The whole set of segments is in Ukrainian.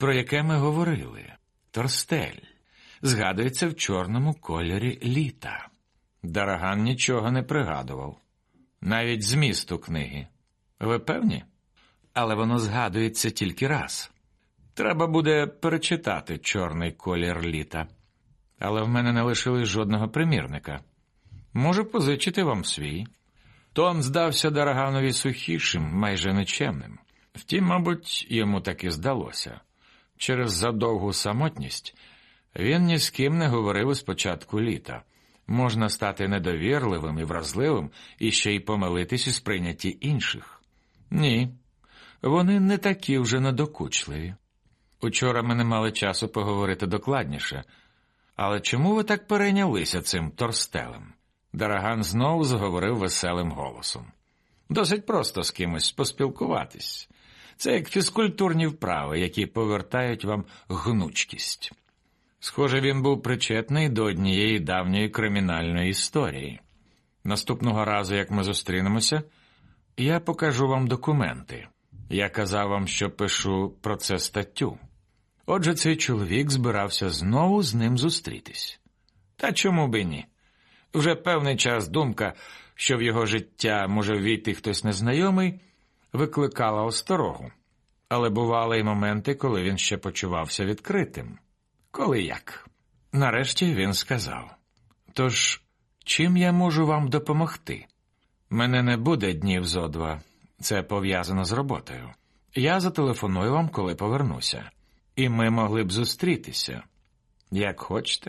про яке ми говорили. Торстель. Згадується в чорному кольорі літа. Дараган нічого не пригадував. Навіть змісту книги. Ви певні? Але воно згадується тільки раз. Треба буде перечитати чорний колір літа. Але в мене не лишилось жодного примірника. Можу позичити вам свій. Тон здався Дараганові сухішим, майже нечемним. Втім, мабуть, йому так і здалося. Через задовгу самотність він ні з ким не говорив із початку літа. Можна стати недовірливим і вразливим, і ще й помилитись у сприйнятті інших. Ні, вони не такі вже надокучливі. Учора ми не мали часу поговорити докладніше. Але чому ви так перейнялися цим Торстелем? Дараган знову заговорив веселим голосом. Досить просто з кимось поспілкуватись. Це як фізкультурні вправи, які повертають вам гнучкість. Схоже, він був причетний до однієї давньої кримінальної історії. Наступного разу, як ми зустрінемося, я покажу вам документи. Я казав вам, що пишу про це статтю. Отже, цей чоловік збирався знову з ним зустрітись. Та чому би ні? Вже певний час думка, що в його життя може ввійти хтось незнайомий, викликала осторогу. Але бували й моменти, коли він ще почувався відкритим. Коли як? Нарешті він сказав: «Тож, чим я можу вам допомогти? Мене не буде днів зо два. Це пов'язано з роботою. Я зателефоную вам, коли повернуся. І ми могли б зустрітися. Як хочете».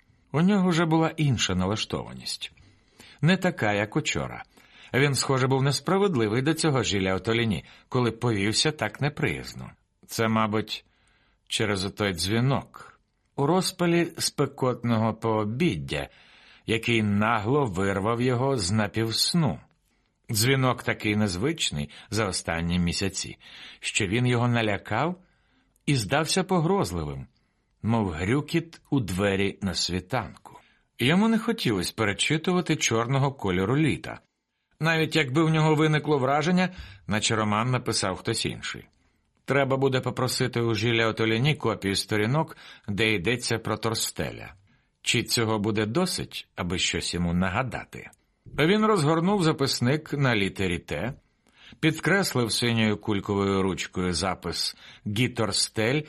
У нього вже була інша налаштованість. Не така, як учора. Він, схоже, був несправедливий до цього Жиля Отоліні, коли повівся так неприязно. Це, мабуть, через отой дзвінок. У розпалі спекотного пообіддя, який нагло вирвав його з напівсну. Дзвінок такий незвичний за останні місяці, що він його налякав і здався погрозливим, мов грюкіт у двері на світанку. Йому не хотілося перечитувати чорного кольору літа, навіть якби в нього виникло враження, наче роман написав хтось інший. Треба буде попросити у Жиля Отоліні копію сторінок, де йдеться про Торстеля. Чи цього буде досить, аби щось йому нагадати? Він розгорнув записник на літері «Т», підкреслив синьою кульковою ручкою запис «Гі Торстель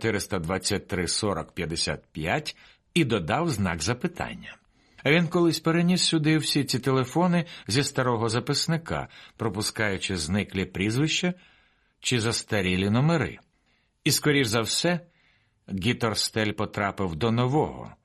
423-40-55» і додав знак запитання. Він колись переніс сюди всі ці телефони зі старого записника, пропускаючи зниклі прізвища чи застарілі номери. І, скоріш за все, Гі Торстель потрапив до нового,